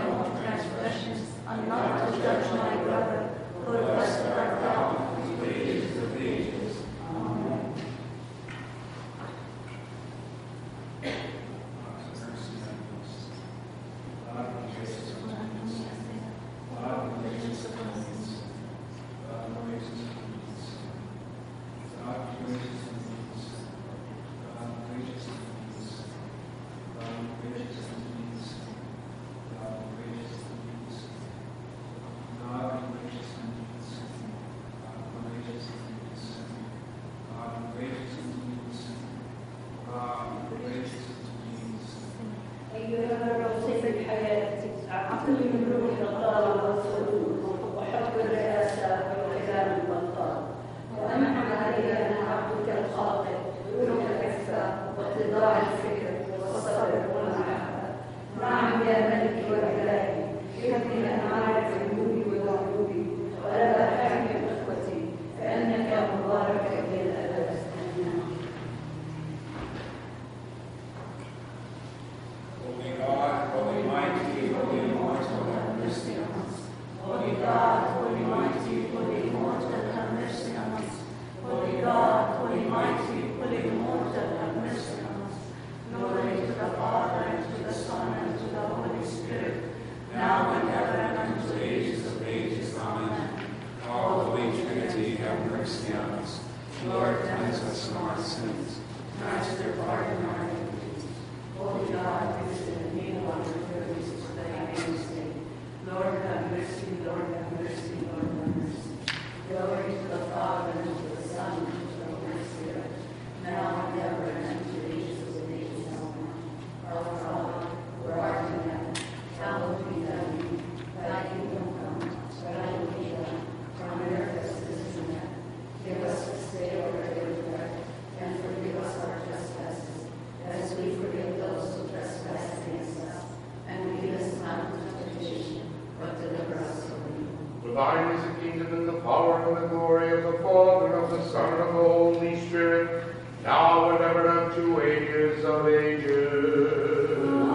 [SPEAKER 2] from our sins. Master, pardon our iniquities. Holy God, visit and heal our infirmities for thy name's sake. Lord, have mercy, Lord, have mercy, Lord, have mercy. Glory to the Father, and to the Son, and to the Holy Spirit, now and ever, and unto the ages of ages. Amen. Our Father, who art in heaven, hallowed be thy name. Thy kingdom come, thy will be done, on earth as it is in heaven. Give us this day our daily bread, and forgive us our trespasses, as we forgive those who trespass against us. And lead us not into temptation, but deliver us from evil.
[SPEAKER 1] For thine is the kingdom and the power and the glory of the Father, and of the Son, and of the Holy Spirit, now and ever, and unto ages of ages.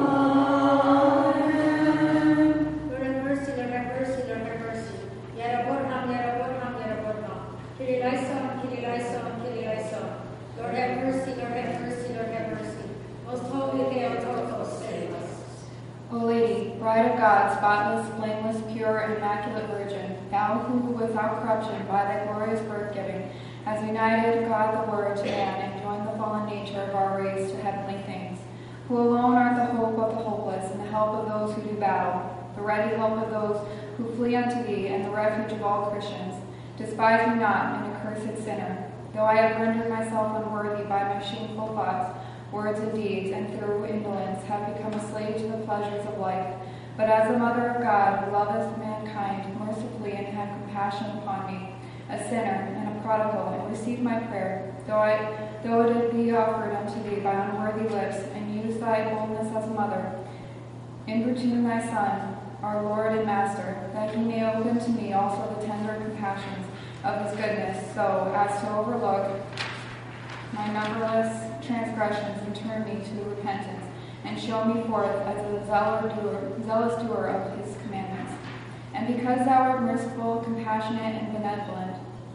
[SPEAKER 5] Amen. Lord have mercy, Lord have mercy, Lord have mercy. Yaraborham, Yaraborham, Yaraborham. Kyrie eleison, Kyrie eleison, Kyrie eleison. Lord have mercy, Lord have mercy, Lord have mercy. Most holy Theotokos, save us.
[SPEAKER 9] O Lady, Bride of God, spotless, blameless, pure, and immaculate Virgin, thou who, without corruption, by thy glorious birth-giving, has united God the Word to man and joined the fallen nature of our race to heavenly things, who alone art the hope of the hopeless and the help of those who do battle, the ready help of those who flee unto thee, and the refuge of all Christians, despise me not, an accursed sinner, though I have rendered myself unworthy by my shameful thoughts, words and deeds, and through indolence have become a slave to the pleasures of life. But as the Mother of God, who loveth mankind mercifully and had compassion upon me, a sinner and a prodigal, and receive my prayer, though I, though it be offered unto thee by unworthy lips, and use thy boldness as a mother, importune thy Son, our Lord and Master, that he may open to me also the tender compassions of his goodness, so as to overlook my numberless transgressions and turn me to repentance, and show me forth as a zealous doer, zealous doer of his commandments. And because thou art merciful, compassionate, and benevolent,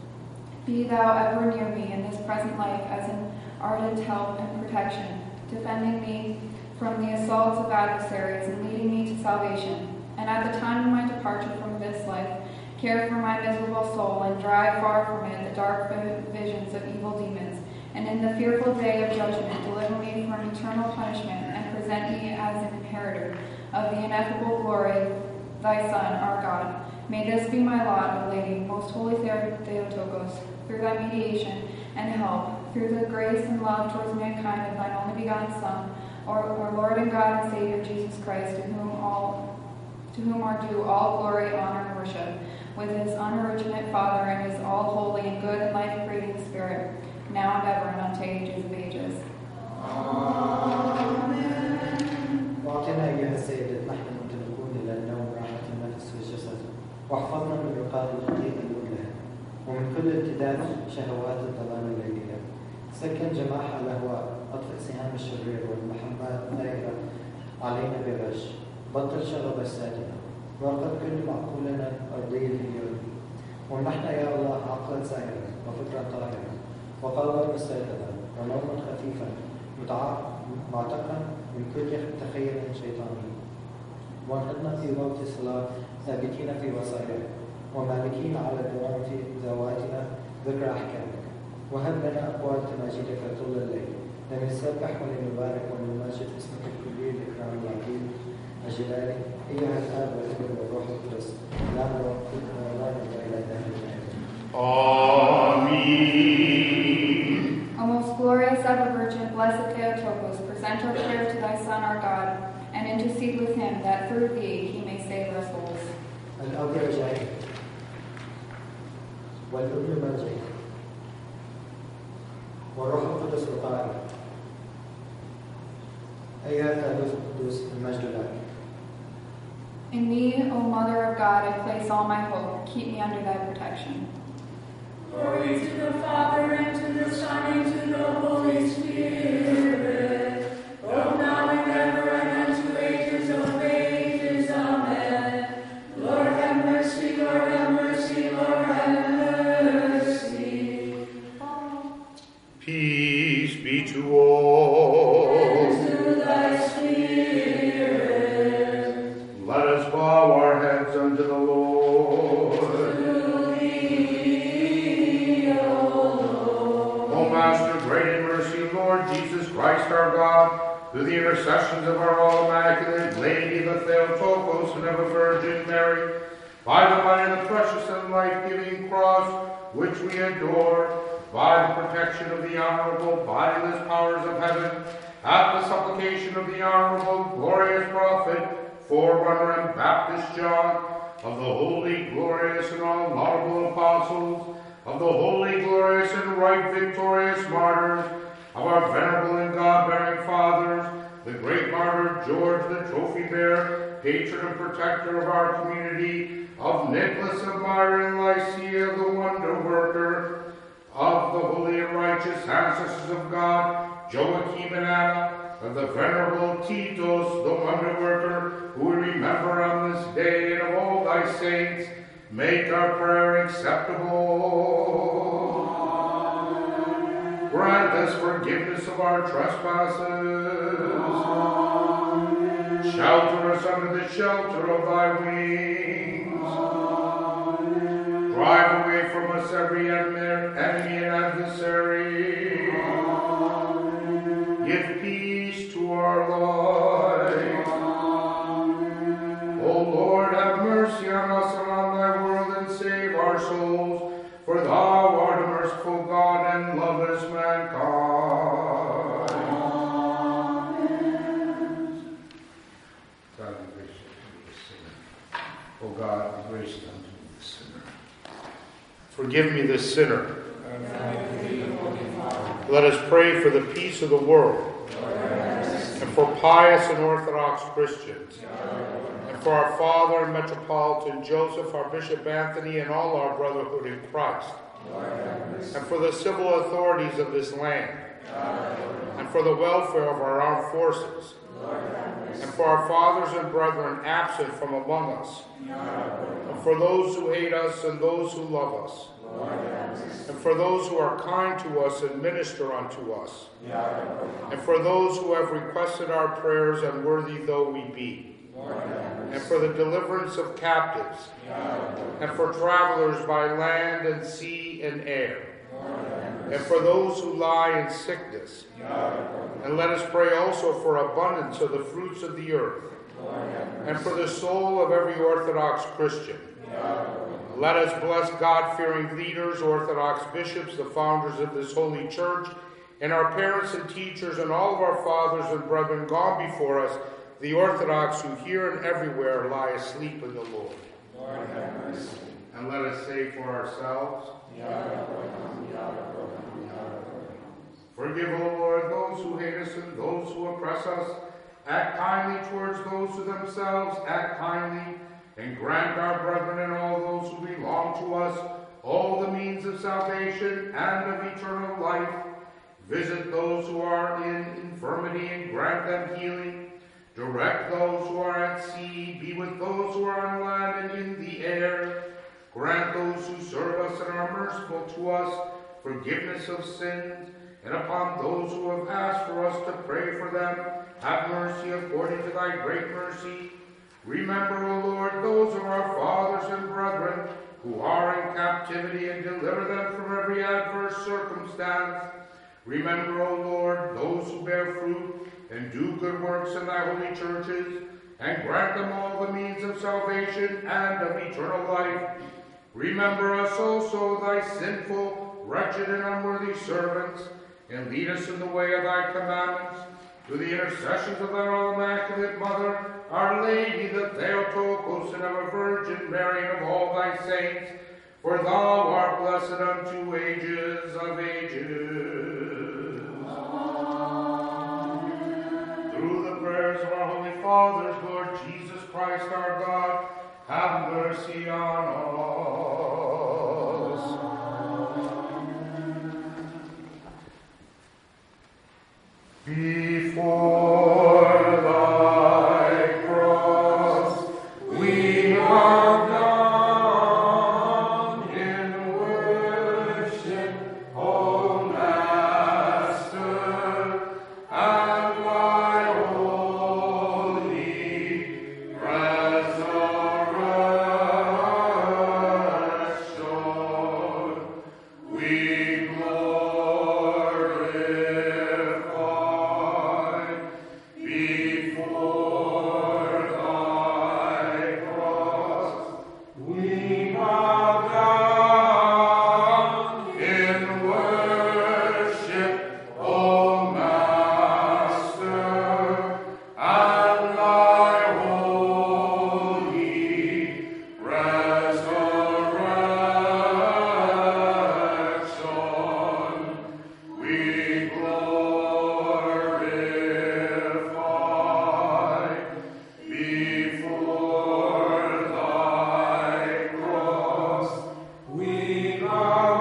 [SPEAKER 9] be thou ever near me in this present life as an ardent help and protection, defending me from the assaults of adversaries and leading me to salvation. And at the time of my departure from this life, care for my miserable soul and drive far from it the dark visions of evil demons. And in the fearful day of judgment, deliver me from eternal punishment, and present me as an inheritor of the ineffable glory, thy Son, our God. May this be my lot, O Lady, most holy Theotokos, through thy mediation and help, through the grace and love towards mankind of thine only begotten Son, our, our Lord and God and Savior Jesus Christ, to whom all, to whom are due all glory, honor, and worship, with his unoriginate Father and his all holy and good and life-creating Spirit, now and ever, and unto ages of ages.
[SPEAKER 2] Amen.
[SPEAKER 10] واعطنا ايها السيد نحن ممتلكون الى النوم راحه النفس والجسد، واحفظنا من رقاب الخطيئه المدلهه، ومن كل ارتداد شهوات الضلال الليليه. سكن جماح الاهواء، اطفئ سهام الشرير والمحبات دائره علينا بالرش، بطل شغب الساكنه، وقد كل معقولنا ارضيه اليوم، ومنحنا يا الله عقلا سائرا وفكرا طاهرا وقلبا مستيقظا ونوما خفيفا معتقا من كل تخيل شيطاني، وانقذنا في وقت الصلاة ثابتين في وصاياك، ومالكين على الدوام في ذواتنا ذكر أحكامك، وهب لنا أقوال تماجيدك طول الليل، لنسبح ولنبارك ولنمجد اسمك الكبير الإكرام العظيم الجلالي، أيها الآب والابن والروح القدس، لا نوقف ولا نرجع إلى دهر الآن.
[SPEAKER 1] Amen.
[SPEAKER 9] O most glorious ever Virgin, blessed Theotokos, present our prayer to thy Son, our God, and intercede with him that through thee he may save our souls.
[SPEAKER 10] الأب رجائي والابن مرجعي والروح القدس رقائي، أيها الثالوث القدوس المجد لك.
[SPEAKER 9] In thee, O Mother of God, I place all my hope. Keep me under thy protection.
[SPEAKER 2] Glory to the Father, and to the Son, and to the Holy Spirit, both now and ever, and unto ages of ages. Amen. Lord have mercy, Lord have mercy, Lord have mercy.
[SPEAKER 1] Peace be to all.
[SPEAKER 2] And to thy spirit.
[SPEAKER 1] Let us bow our heads unto the Lord. Master, gracious Christ our God, through the intercessions of our all immaculate Lady, the Theotokos, and ever Virgin Mary, by the might of the precious and life-giving cross, which we adore, by the protection of the honorable, bodiless powers of heaven, at the supplication of the honorable, glorious prophet, forerunner and Baptist John, of the holy, glorious, and all laudable apostles, of the holy, glorious, and right victorious martyrs, of our venerable and God-bearing fathers, the great martyr George the trophy bearer, patron and protector of our community, of Nicholas of Myra and Lycia, the wonder worker, of the holy and righteous ancestors of God, Joachim and Anna, of the venerable Titus, the wonder worker, who we remember on this day, and of all thy saints, make our prayer acceptable. Amen. Grant us forgiveness of our trespasses. Amen. Shelter us under the shelter of thy wings. Amen. Drive away from us every enemy and adversary. Amen. Give peace to our life. Amen. O Lord, have mercy on us and on thy world, and save our souls, for thou art a merciful God and lovest mankind. Amen. God, be gracious unto the sinner. O God, be gracious unto the sinner. Forgive me, the sinner. Let us pray for the peace of the world, and for pious and Orthodox Christians, and for our Father and Metropolitan Joseph, our Bishop Anthony, and all our brotherhood in Christ, and for the civil authorities of this land, and for the welfare of our armed forces, and for our fathers and brethren absent from among us, and for those who hate us and those who love us, and for those who are kind to us and minister unto us, and for those who have requested our prayers, unworthy though we be, and for the deliverance of captives, and for travelers by land and sea and air, and for those who lie in sickness. And let us pray also for abundance of the fruits of the earth, and for the soul of every Orthodox Christian. Let us bless God-fearing leaders, Orthodox bishops, the founders of this holy church, and our parents and teachers, and all of our fathers and brethren gone before us, the Orthodox who here and everywhere lie asleep in the Lord. Lord have mercy. And let us say for ourselves, forgive, O Lord, those who hate us and those who oppress us. Act kindly towards those who themselves act kindly, and grant our brethren and all those who belong to us all the means of salvation and of eternal life. Visit those who are in infirmity and grant them healing. Direct those who are at sea. Be with those who are on land and in the air. Grant those who serve us and are merciful to us forgiveness of sins. And upon those who have asked for us to pray for them, have mercy according to thy great mercy. Remember, O Lord, those of our fathers and brethren who are in captivity, and deliver them from every adverse circumstance. Remember, O Lord, those who bear fruit and do good works in thy holy churches, and grant them all the means of salvation and of eternal life. Remember us also, thy sinful, wretched, and unworthy servants, and lead us in the way of thy commandments, through the intercessions of thy all immaculate Mother, Our Lady, the Theotokos, and ever Virgin Mary, and of all thy saints, for thou art blessed unto ages of ages. Amen. Through the prayers of our holy fathers, Lord Jesus Christ our God, have mercy on us. Before thy cross we bow down in worship, O Master, and thy holy resurrection we glorify. we glorify before thy cross. We bow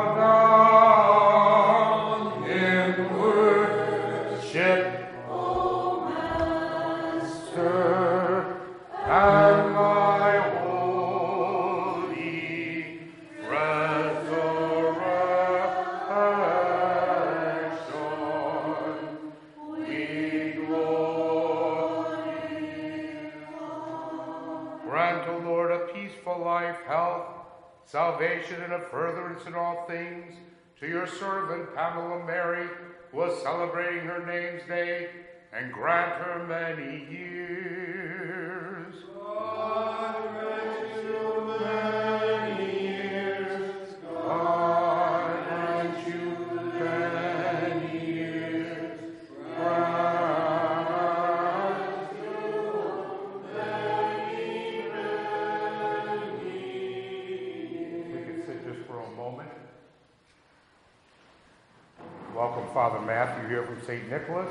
[SPEAKER 1] down in worship, O Master, and thy holy resurrection. We glorify. Grant, O Lord, a peaceful life, health, salvation, and a furtherance in all things to your servant Pamela Mary, who was celebrating her name's day, and grant her many years. God grant you many years. God grant you many years. Grant you many, many years. We can sit just for a moment. Welcome, Father Matthew, here from Saint Nicholas.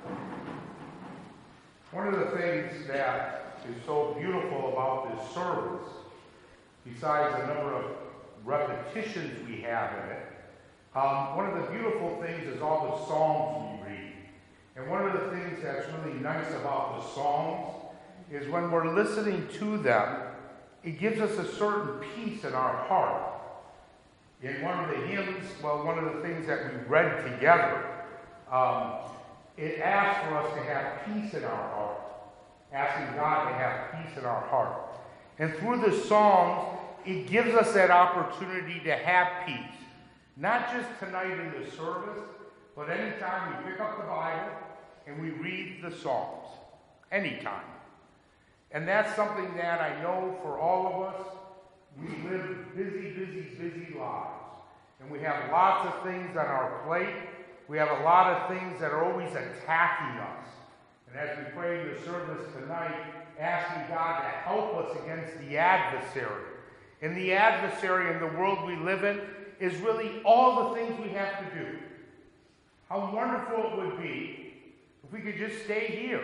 [SPEAKER 1] One of the things that is so beautiful about this service, besides the number of repetitions we have in it, um, one of the beautiful things is all the songs we read. And one of the things that's really nice about the songs is when we're listening to them, it gives us a certain peace in our heart. In one of the hymns, well, one of the things that we read together, um, it asks for us to have peace in our heart, asking God to have peace in our heart. And through the songs, it gives us that opportunity to have peace. Not just tonight in the service, but anytime we pick up the Bible and we read the Psalms. Anytime. And that's something that I know for all of us, we live busy, busy, busy lives. And we have lots of things on our plate. We have a lot of things that are always attacking us. And as we pray in the service tonight, asking God to help us against the adversary. And the adversary in the world we live in is really all the things we have to do. How wonderful it would be if we could just stay here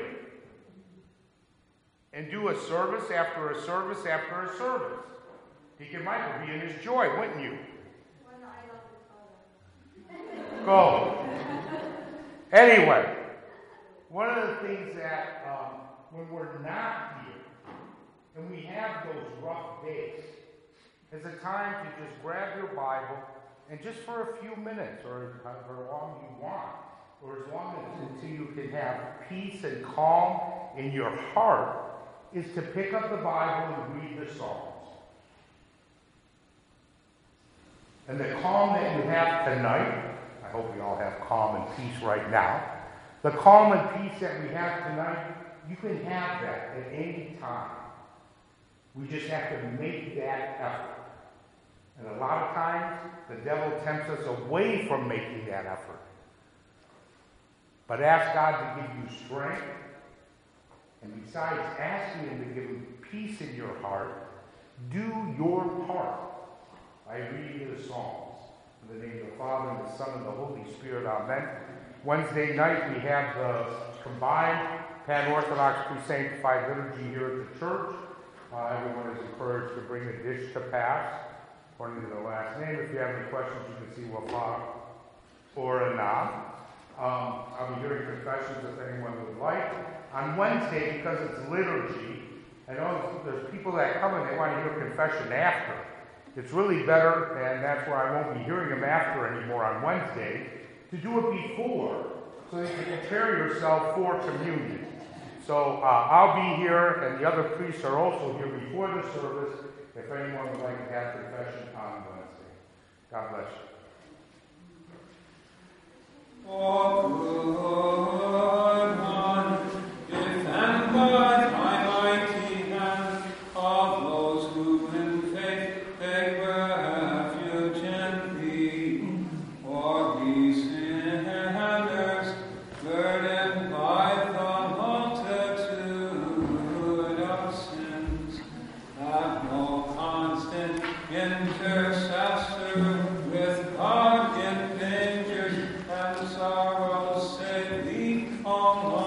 [SPEAKER 1] and do a service after a service after a service. Deacon Michael would be in his joy, wouldn't you? Go. Anyway, one of the things that um, when we're not here and we have those rough days, is a time to just grab your Bible and just for a few minutes, or however long you want, or as long as until you can have peace and calm in your heart, is to pick up the Bible and read the Psalms. And the calm that you have tonight, I hope we all have calm and peace right now. The calm and peace that we have tonight, you can have that at any time. We just have to make that effort. And a lot of times, the devil tempts us away from making that effort. But ask God to give you strength. And besides asking Him to give you peace in your heart, do your part by reading the Psalms. In the name of the Father, and the Son, and the Holy Spirit, amen. Wednesday night, we have the combined Pan-Orthodox pre-sanctified liturgy here at the church. Uh, everyone is encouraged to bring a dish to pass, according to the last name. If you have any questions, you can see Wafah or Anam. Um, I'll be hearing confessions if anyone would like. On Wednesday, because it's liturgy, I know there's people that come and they want to hear confession after. It's really better, and that's where I won't be hearing them after anymore on Wednesday, to do it before, so that you can prepare yourself for communion. So uh, I'll be here, and the other priests are also here before the service, if anyone would like to have confession on Wednesday. God bless you.
[SPEAKER 8] Oh, good one, defend by thy mighty hand of those who in faith take refuge in thee, for these sinners, burdened by the multitude of sins, have no constant intercessor with God in dangers and
[SPEAKER 2] Allah.